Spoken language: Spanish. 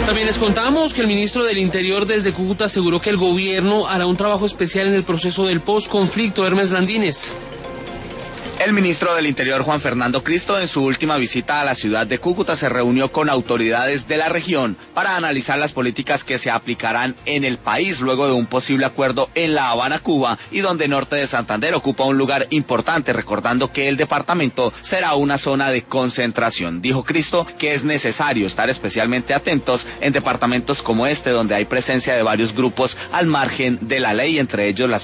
También les contamos que el ministro del Interior desde Cúcuta aseguró que el gobierno hará un trabajo especial en el proceso del post-conflicto. Hermes Landines. El ministro del Interior, Juan Fernando Cristo, en su última visita a la ciudad de Cúcuta se reunió con autoridades de la región para analizar las políticas que se aplicarán en el país luego de un posible acuerdo en La Habana, Cuba, y donde Norte de Santander ocupa un lugar importante, recordando que el departamento será una zona de concentración. Dijo Cristo que es necesario estar especialmente atentos en departamentos como este, donde hay presencia de varios grupos al margen de la ley, entre ellos las